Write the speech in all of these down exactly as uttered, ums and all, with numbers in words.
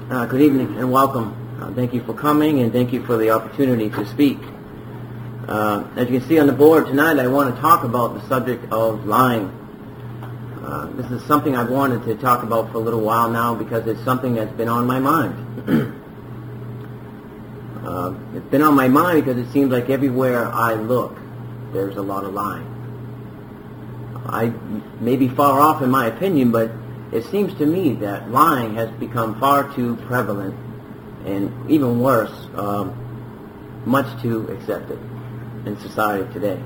Uh, good evening and welcome. Uh, thank you for coming and thank you for the opportunity to speak. Uh, as you can see on the board tonight, I want to talk about the subject of lying. Uh, this is something I've wanted to talk about for a little while now because it's something that's been on my mind. uh, it's been on my mind because it seems like everywhere I look, there's a lot of lying. I may be far off in my opinion, but it seems to me that lying has become far too prevalent and even worse, um, much too accepted in society today.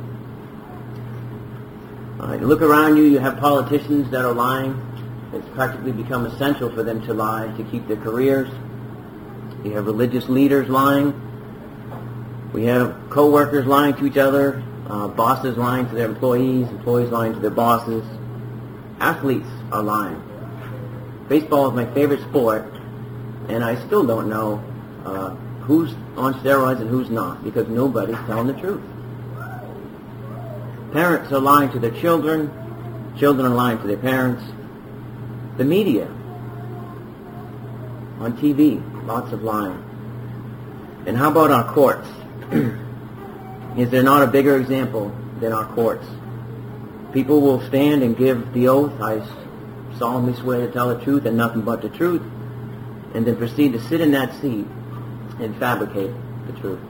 Uh, you look around you, you have politicians that are lying. It's practically become essential for them to lie to keep their careers. You have religious leaders lying. We have co-workers lying to each other, uh, bosses lying to their employees, employees lying to their bosses. Athletes are lying. Baseball is my favorite sport, and I still don't know uh, who's on steroids and who's not, because nobody's telling the truth. Parents are lying to their children. Children are lying to their parents. The media, on T V, lots of lying. And how about our courts? Is there not a bigger example than our courts? People will stand and give the oath, I solemnly swear to tell the truth and nothing but the truth, and then proceed to sit in that seat and fabricate the truth.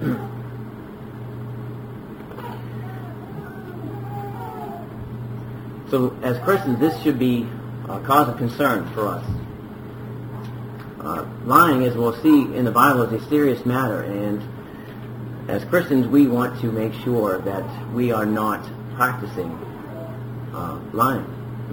So as Christians, this should be a cause of concern for us. Uh, lying, as we'll see in the Bible, is a serious matter, and as Christians, we want to make sure that we are not practicing uh, lying.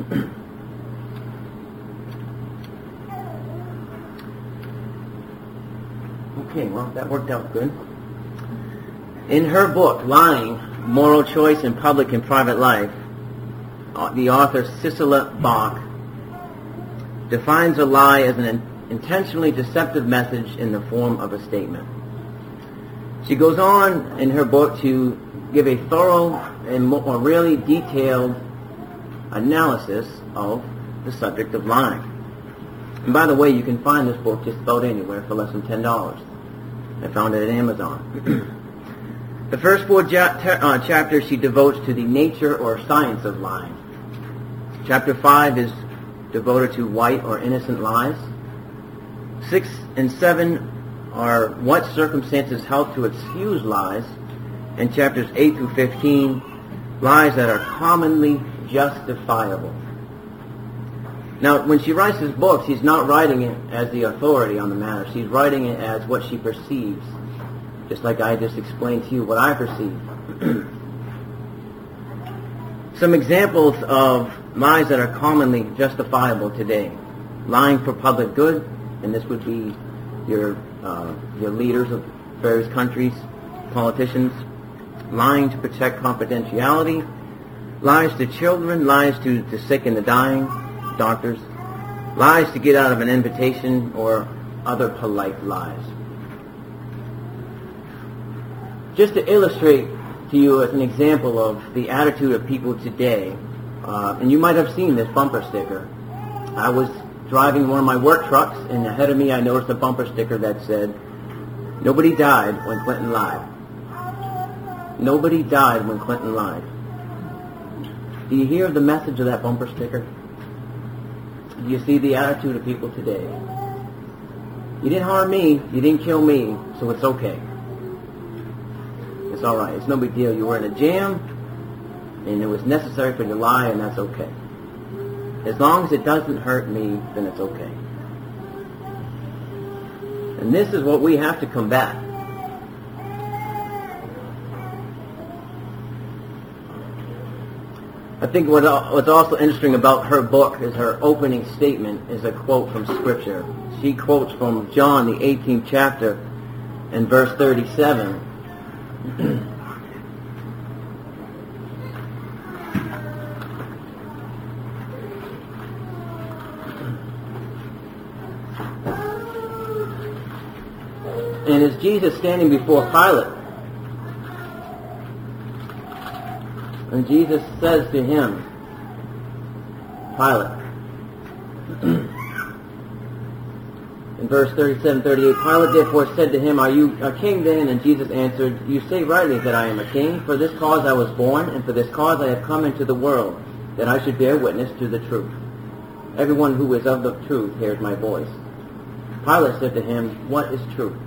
Okay, well, that worked out good. In her book, Lying, Moral Choice in Public and Private Life, uh, the author Cicely Bach defines a lie as an in- intentionally deceptive message in the form of a statement. She goes on in her book to give a thorough and more really detailed analysis of the subject of lying. And by the way, you can find this book just about anywhere for less than ten dollars. I found it at Amazon. The first four ja- ter- uh, chapters she devotes to the nature or science of lying. Chapter five is devoted to white or innocent lies. Six and seven are what circumstances help to excuse lies. And chapters eight through fifteen, lies that are commonly justifiable. Now, when she writes this book, she's not writing it as the authority on the matter. She's writing it as what she perceives, just like I just explained to you what I perceive. Some examples of lies that are commonly justifiable today. Lying for public good, and this would be your, uh, your leaders of various countries, politicians. Lying to protect confidentiality. Lies to children, lies to the sick and the dying, doctors, lies to get out of an invitation, or other polite lies. Just to illustrate to you as an example of the attitude of people today, uh, and you might have seen this bumper sticker. I was driving one of my work trucks, and ahead of me I noticed a bumper sticker that said, "Nobody died when Clinton lied." Nobody died when Clinton lied. Do you hear the message of that bumper sticker? Do you see the attitude of people today? You didn't harm me, you didn't kill me, so it's okay. It's all right. It's no big deal. You were in a jam, and it was necessary for you to lie, and that's okay. As long as it doesn't hurt me, then it's okay. And this is what we have to combat. I think what, what's also interesting about her book is her opening statement is a quote from Scripture. She quotes from John, the eighteenth chapter, and verse thirty-seven. And as Jesus standing before Pilate, and Jesus says to him, Pilate, In verse thirty-seven, thirty-eight, Pilate therefore said to him, Are you a king then? And Jesus answered, You say rightly that I am a king. For this cause I was born, and for this cause I have come into the world, that I should bear witness to the truth. Everyone who is of the truth hears my voice. Pilate said to him, What is truth?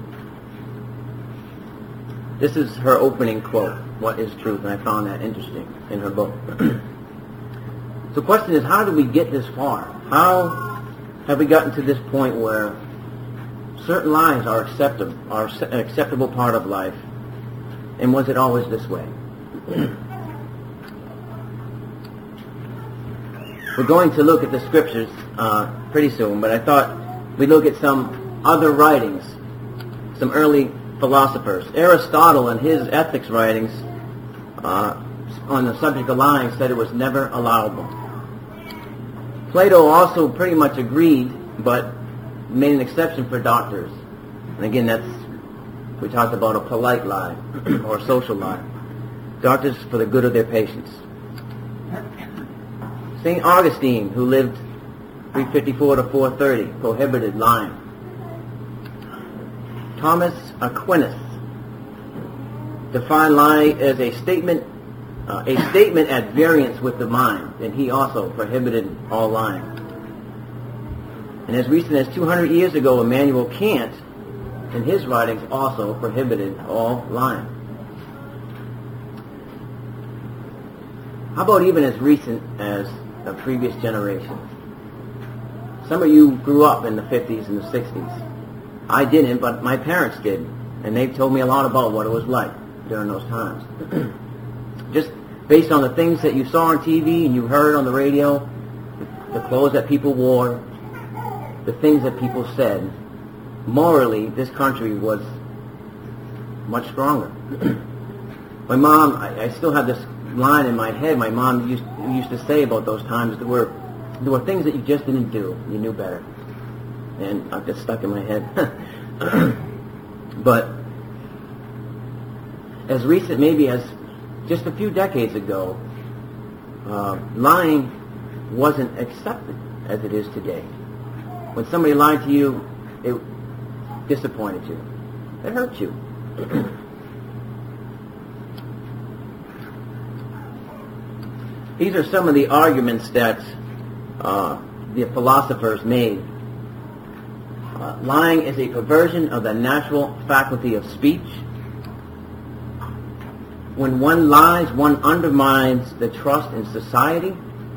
This is her opening quote, What is truth? And I found that interesting in her book. So the question is, how did we get this far? How have we gotten to this point where certain lies are acceptable, are an acceptable part of life, and was it always this way? We're going to look at the scriptures uh, pretty soon, but I thought we'd look at some other writings, some early philosophers. Aristotle, in his ethics writings uh, on the subject of lying, said it was never allowable. Plato also pretty much agreed, but made an exception for doctors. And again, that's, we talked about a polite lie or a social lie. Doctors for the good of their patients. Saint Augustine, who lived three fifty-four to four thirty, prohibited lying. Thomas Aquinas defined lying as a statement, uh, a statement at variance with the mind, and he also prohibited all lying. And as recent as two hundred years ago, Immanuel Kant, in his writings, also prohibited all lying. How about even as recent as the previous generation? Some of you grew up in the fifties and the sixties. I didn't, but my parents did, and they've told me a lot about what it was like during those times. Just based on the things that you saw on T V and you heard on the radio, the clothes that people wore, the things that people said, morally, this country was much stronger. My mom, I, I still have this line in my head. My mom used used to say about those times, there were there were things that you just didn't do. You knew better, and I've just stuck in my head. But as recent, maybe as just a few decades ago, uh, lying wasn't accepted as it is today. When somebody lied to you, it disappointed you. It hurt you. These are some of the arguments that uh, the philosophers made. Uh, lying is a perversion of the natural faculty of speech. When one lies, one undermines the trust in society.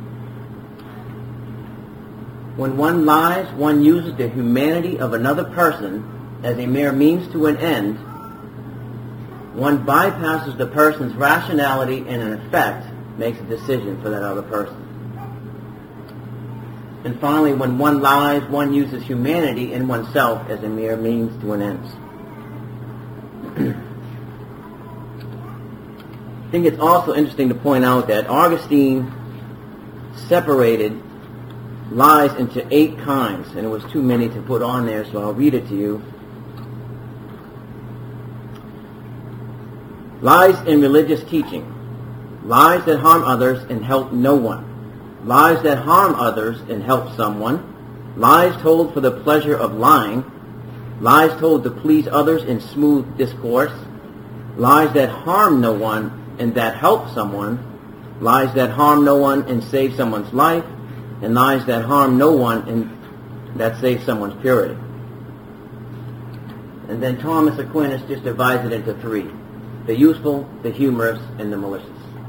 When one lies, one uses the humanity of another person as a mere means to an end. One bypasses the person's rationality and, in effect, makes a decision for that other person. And finally, when one lies, one uses humanity in oneself as a mere means to an end. I think it's also interesting to point out that Augustine separated lies into eight kinds, and it was too many to put on there, so I'll read it to you. Lies in religious teaching. Lies that harm others and help no one. Lies that harm others and help someone. Lies told for the pleasure of lying. Lies told to please others in smooth discourse. Lies that harm no one and that help someone. Lies that harm no one and save someone's life. And lies that harm no one and that save someone's purity. And then Thomas Aquinas just divides it into three: the useful, the humorous, and the malicious.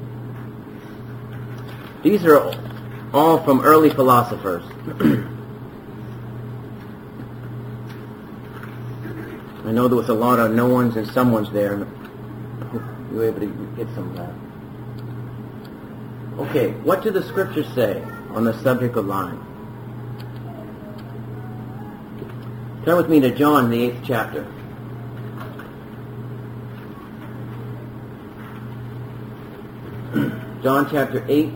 These are all from early philosophers. I know there was a lot of no ones and some ones there. I hope you were able to get some of that. Okay, what do the scriptures say on the subject of lying? Turn with me to John, the eighth chapter. John chapter eight,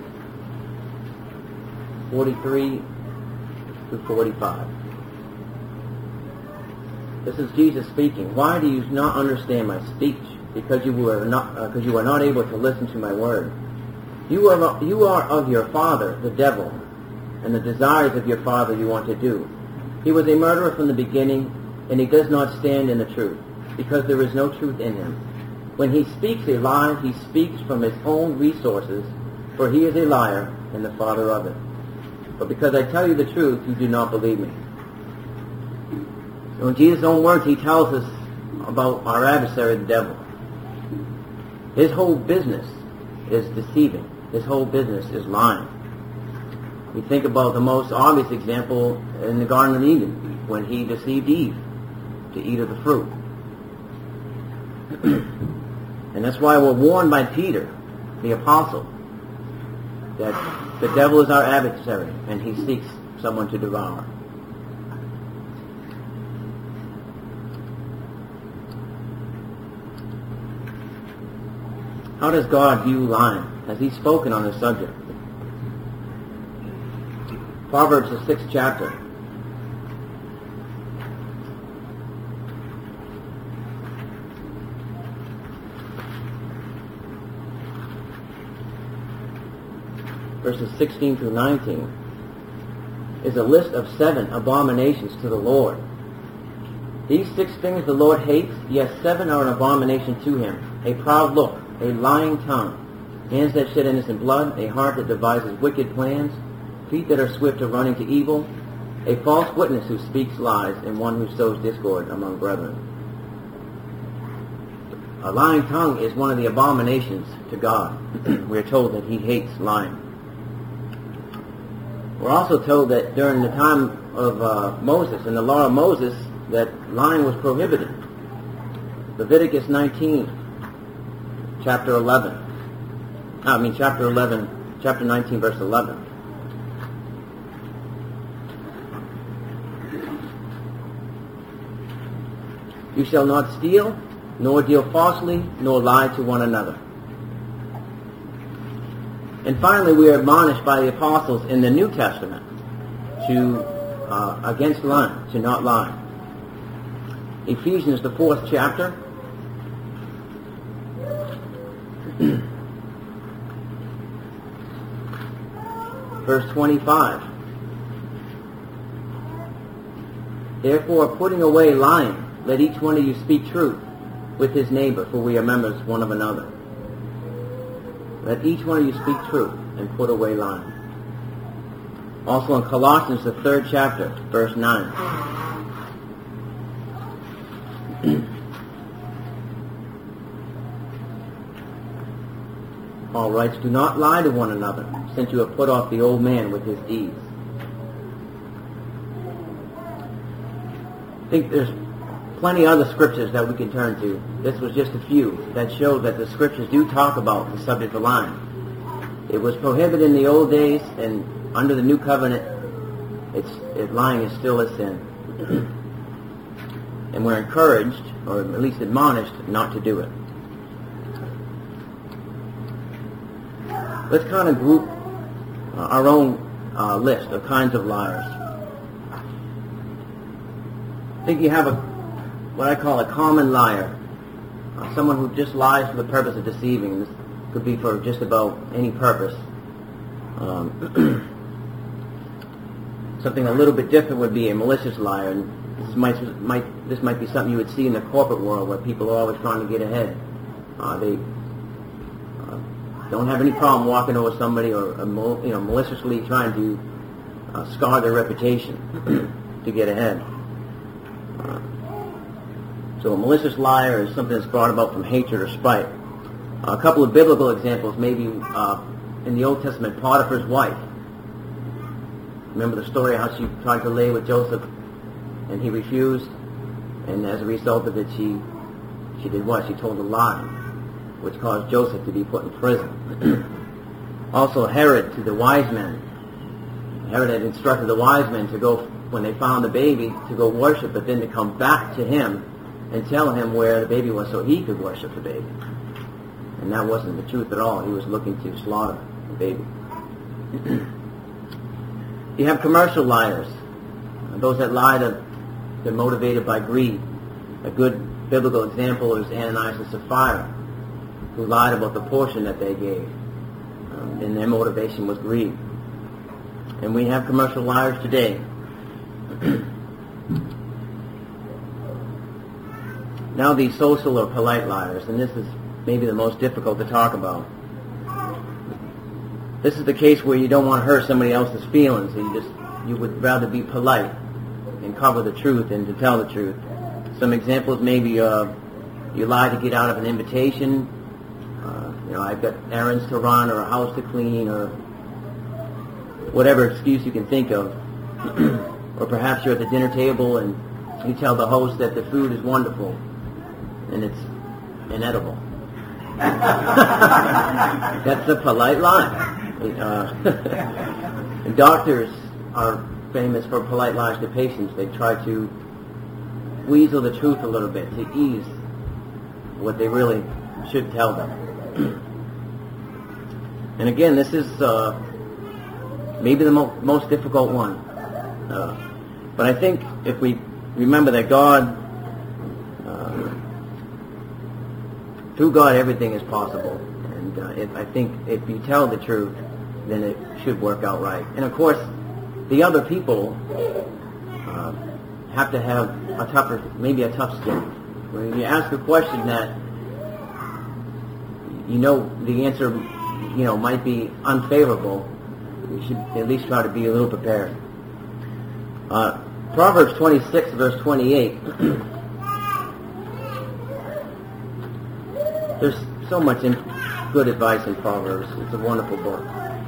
forty-three to forty-five. This is Jesus speaking. Why do you not understand my speech? Because you were not, uh, because you are not able to listen to my word. You are, you are of your father, the devil, and the desires of your father you want to do. He was a murderer from the beginning, and he does not stand in the truth, because there is no truth in him. When he speaks a lie, he speaks from his own resources, for he is a liar and the father of it. But because I tell you the truth, you do not believe me. So in Jesus' own words, he tells us about our adversary, the devil. His whole business is deceiving. His whole business is lying. We think about the most obvious example in the Garden of Eden, when he deceived Eve to eat of the fruit. And that's why we're warned by Peter, the apostle, that the devil is our adversary, and he seeks someone to devour. How does God view lying? Has he spoken on this subject? Proverbs, the sixth chapter. Verses sixteen through nineteen, is a list of seven abominations to the Lord. These six things the Lord hates, yes, seven are an abomination to him: a proud look, a lying tongue, hands that shed innocent blood, a heart that devises wicked plans, feet that are swift to running to evil, a false witness who speaks lies, and one who sows discord among brethren. A lying tongue is one of the abominations to God. We are told that he hates lying. We're also told that during the time of uh, Moses, in the law of Moses, that lying was prohibited. Leviticus nineteen, chapter eleven. I mean, chapter eleven, chapter nineteen, verse eleven. You shall not steal, nor deal falsely, nor lie to one another. And finally, we are admonished by the apostles in the New Testament to uh, against lying, to not lie. Ephesians, the fourth chapter, verse twenty-five. Therefore, putting away lying, let each one of you speak truth with his neighbor, for we are members one of another. Let each one of you speak truth and put away lying. Also in Colossians, the third chapter, verse nine. Paul writes, do not lie to one another, since you have put off the old man with his deeds. I think there's plenty of other scriptures that we can turn to. This was just a few that show that the scriptures do talk about the subject of lying. It was prohibited in the old days, and under the new covenant, it's, it, lying is still a sin. And we're encouraged, or at least admonished, not to do it. Let's kind of group uh, our own uh, list of kinds of liars. I think you have a what I call a common liar, uh, someone who just lies for the purpose of deceiving. This could be for just about any purpose. Um, something a little bit different would be a malicious liar, and this might, might this might be something you would see in the corporate world, where people are always trying to get ahead. Uh, they uh, don't have any problem walking over somebody or uh, you know maliciously trying to uh, scar their reputation to get ahead. Uh, So a malicious liar is something that's brought about from hatred or spite. Uh, a couple of biblical examples, maybe uh, in the Old Testament, Potiphar's wife. Remember the story how she tried to lay with Joseph and he refused, and as a result of it, she she did what? She told a lie, which caused Joseph to be put in prison. Also Herod to the wise men. Herod had instructed the wise men to go, when they found the baby, to go worship, but then to come back to him and tell him where the baby was so he could worship the baby. And that wasn't the truth at all. He was looking to slaughter the baby. You have commercial liars. Those that lie, to, they're motivated by greed. A good biblical example is Ananias and Sapphira, who lied about the portion that they gave. Um, and their motivation was greed. And we have commercial liars today. Now the social or polite liars, and this is maybe the most difficult to talk about. This is the case where you don't want to hurt somebody else's feelings, so you just you would rather be polite and cover the truth than to tell the truth. Some examples, maybe uh, you lie to get out of an invitation. Uh, you know, I've got errands to run or a house to clean or whatever excuse you can think of. Or perhaps you're at the dinner table and you tell the host that the food is wonderful and it's inedible. That's a polite lie. Uh, and doctors are famous for polite lies to patients. They try to weasel the truth a little bit to ease what they really should tell them. And again, this is uh, maybe the mo- most difficult one. Uh, but I think if we remember that God, uh, through God, everything is possible. And uh, if, I think if you tell the truth, then it should work out right. And of course, the other people uh, have to have a tougher, maybe a tough skin. When you ask a question that you know the answer, you know, might be unfavorable, you should at least try to be a little prepared. Uh, Proverbs twenty-six, verse twenty-eight. There's so much in, good advice in Proverbs. It's a wonderful book.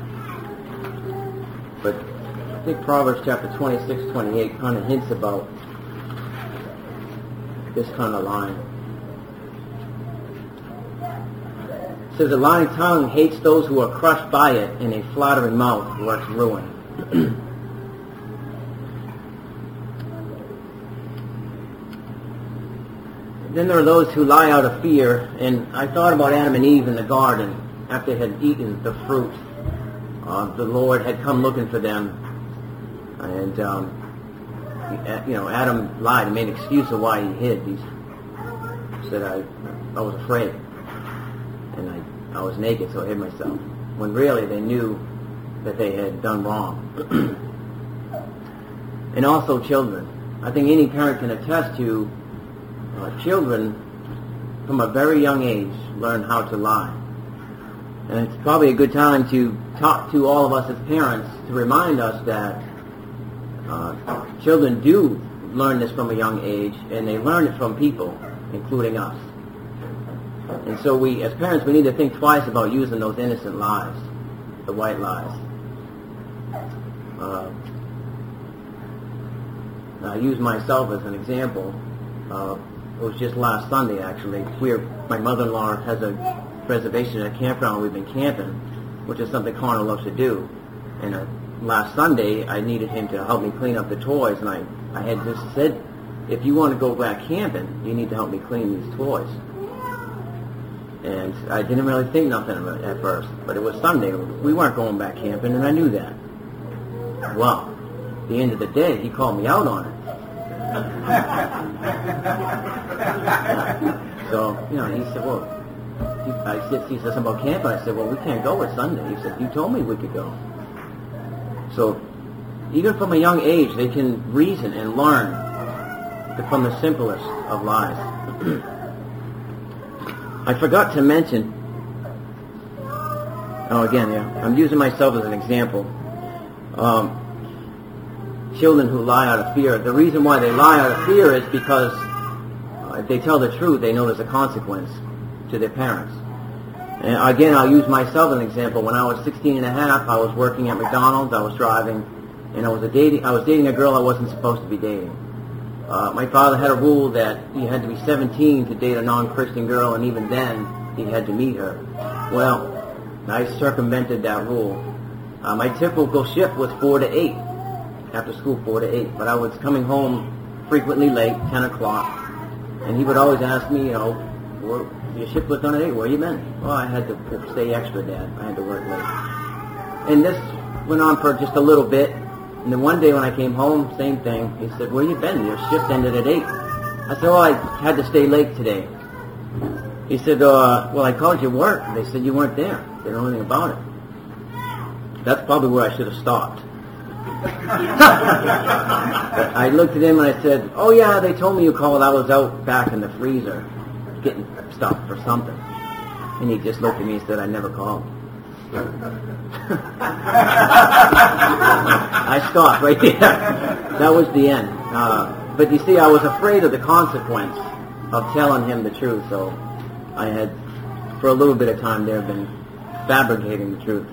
But I think Proverbs chapter twenty-six, twenty-eight kind of hints about this kind of line. It says, a lying tongue hates those who are crushed by it, and a flattering mouth works ruin. Then there are those who lie out of fear, and I thought about Adam and Eve in the garden after they had eaten the fruit. Uh, the Lord had come looking for them, and um, you know, Adam lied and made an excuse of why he hid. He said, I, I was afraid, and I, I was naked, so I hid myself. When really they knew that they had done wrong. And also children. I think any parent can attest to uh, children from a very young age learn how to lie. And it's probably a good time to talk to all of us as parents to remind us that uh, children do learn this from a young age, and they learn it from people, including us. And so we, as parents, we need to think twice about using those innocent lies, the white lies. Uh, I use myself as an example. Uh, it was just last Sunday, actually. We're, my mother-in-law has a reservation at a campground. We've been camping, which is something Connor loves to do. And uh, last Sunday, I needed him to help me clean up the toys, and I, I had just said, if you want to go back camping, you need to help me clean these toys. And I didn't really think nothing of it at first, but it was Sunday. We weren't going back camping, and I knew that. Well, at the end of the day, he called me out on it. So, you know, he said, well, he, I said, he said something about camping. I said, well, we can't go, it's Sunday. He said, you told me we could go. So, even from a young age, they can reason and learn from the simplest of lies. I forgot to mention, oh, again, yeah, I'm using myself as an example. Um, children who lie out of fear. The reason why they lie out of fear is because uh, if they tell the truth, they know there's a consequence to their parents. And again, I'll use myself as an example. When I was sixteen and a half, I was working at McDonald's, I was driving, and I was, a dating, I was dating a girl I wasn't supposed to be dating. Uh, my father had a rule that you had to be seventeen to date a non-Christian girl, and even then, he had to meet her. Well, I circumvented that rule. Uh, my typical shift was four to eight, after school, four to eight. But I was coming home frequently late, ten o'clock, and he would always ask me, you know, well, your shift was done at eight, where you been? Well, I had to stay extra, Dad. I had to work late. And this went on for just a little bit. And then one day when I came home, same thing. He said, where you been? Your shift ended at eight. I said, well, I had to stay late today. He said, uh, well, I called you work. They said you weren't there. They didn't know anything about it. That's probably where I should have stopped. I looked at him and I said, "Oh yeah, they told me you called. I was out back in the freezer getting stuff for something." And he just looked at me and said, "I never called." I stopped right there. That was the end. Uh, but you see, I was afraid of the consequence of telling him the truth, so I had, for a little bit of time there, been fabricating the truth.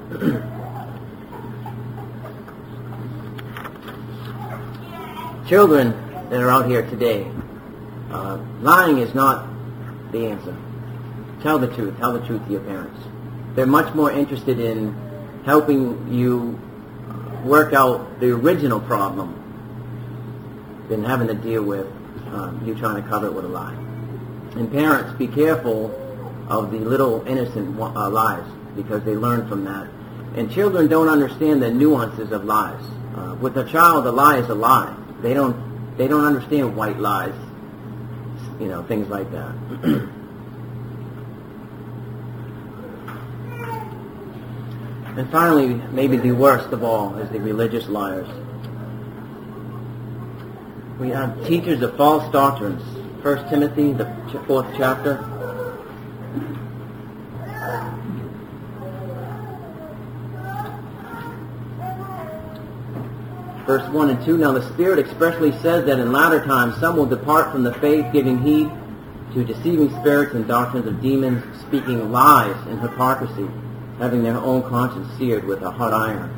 Children that are out here today, uh, lying is not the answer. Tell the truth. Tell the truth to your parents. They're much more interested in helping you work out the original problem than having to deal with um, you trying to cover it with a lie. And parents, be careful of the little innocent uh, lies, because they learn from that. And children don't understand the nuances of lies. Uh, with a child, a lie is a lie. They don't. They don't understand white lies. You know, things like that. And finally, maybe the worst of all is the religious liars. We have teachers of false doctrines. First Timothy, the fourth chapter. Verse one and two, "Now the Spirit expressly says that in latter times some will depart from the faith, giving heed to deceiving spirits and doctrines of demons, speaking lies and hypocrisy, having their own conscience seared with a hot iron."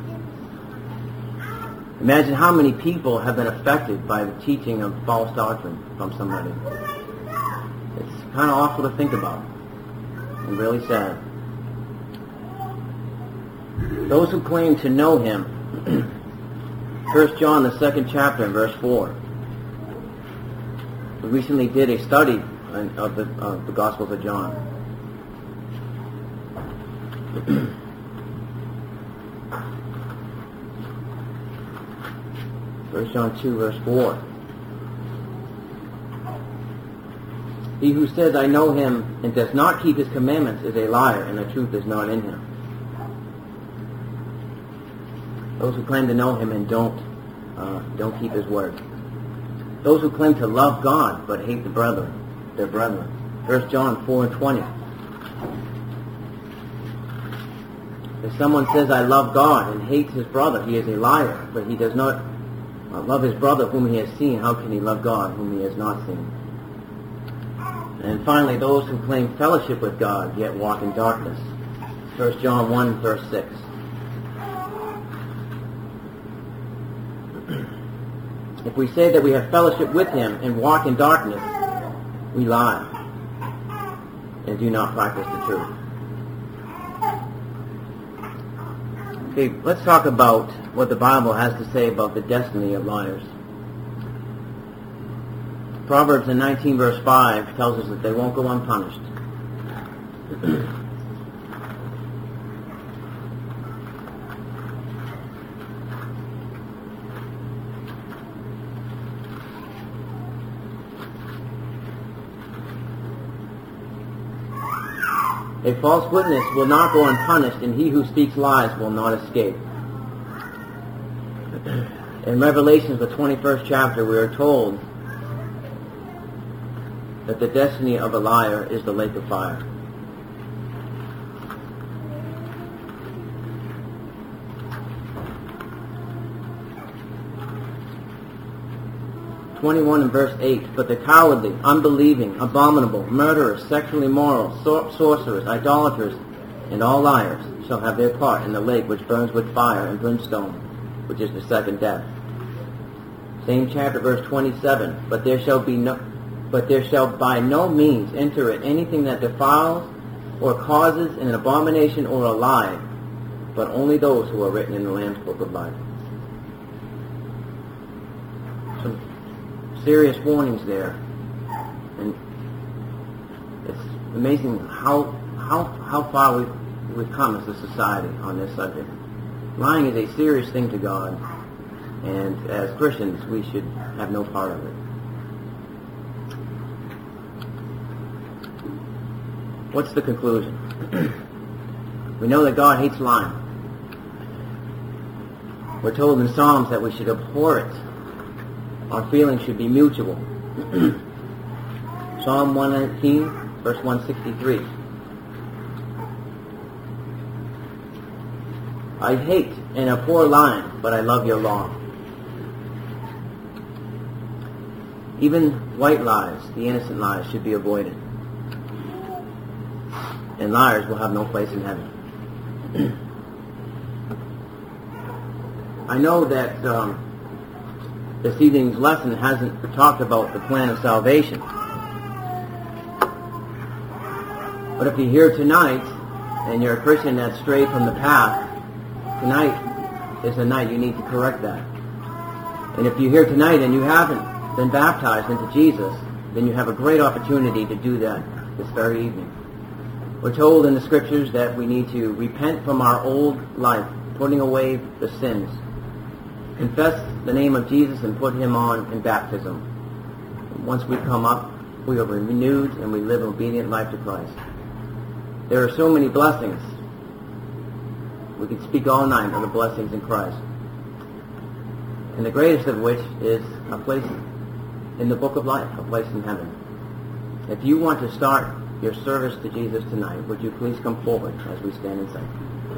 Imagine how many people have been affected by the teaching of false doctrine from somebody. It's kind of awful to think about, and really sad. Those who claim to know him, First John, the second chapter, and verse four. We recently did a study of the, of the Gospels of John. First John two, verse four. "He who says, 'I know him,' and does not keep his commandments is a liar, and the truth is not in him." Those who claim to know him and don't uh, don't keep his word. Those who claim to love God but hate the brethren, their brethren. First John four and twenty. If someone says, "I love God," and hates his brother, he is a liar. But he does not uh, love his brother whom he has seen. How can he love God whom he has not seen? And finally, those who claim fellowship with God yet walk in darkness. First John one, verse six. "If we say that we have fellowship with him and walk in darkness, we lie and do not practice the truth." Okay, let's talk about what the Bible has to say about the destiny of liars. Proverbs in nineteen verse five tells us that they won't go unpunished. A false witness will not go unpunished, and he who speaks lies will not escape. In Revelation, the twenty-first chapter, we are told that the destiny of a liar is the lake of fire. twenty-one and verse eight, "But the cowardly, unbelieving, abominable, murderers, sexually immoral, sor- sorcerers, idolaters, and all liars shall have their part in the lake which burns with fire and brimstone, which is the second death." Same chapter, verse twenty-seven, "But there shall be no, but there shall by no means enter it anything that defiles or causes an abomination or a lie, but only those who are written in the Lamb's book of life." Some serious warnings there, and it's amazing how how how far we've, we've come as a society on this subject. Lying is a serious thing to God, and as Christians we should have no part of it. What's the conclusion? We know that God hates lying. We're told in Psalms that we should abhor it. Our feelings should be mutual. Psalm one nineteen, verse one sixty-three. I hate and abhor lying, but I love your law. Even white lies, the innocent lies, should be avoided. And liars will have no place in heaven. I know that um, this evening's lesson hasn't talked about the plan of salvation. But if you're here tonight and you're a Christian that's strayed from the path, tonight is the night you need to correct that. And if you're here tonight and you haven't been baptized into Jesus, then you have a great opportunity to do that this very evening. We're told in the Scriptures that we need to repent from our old life, putting away the sins, confess the name of Jesus, and put him on in baptism. Once we come up, we are renewed and we live an obedient life to Christ. There are so many blessings. We could speak all night of the blessings in Christ. And the greatest of which is a place in the book of life, a place in heaven. If you want to start your service to Jesus tonight, would you please come forward as we stand and sing?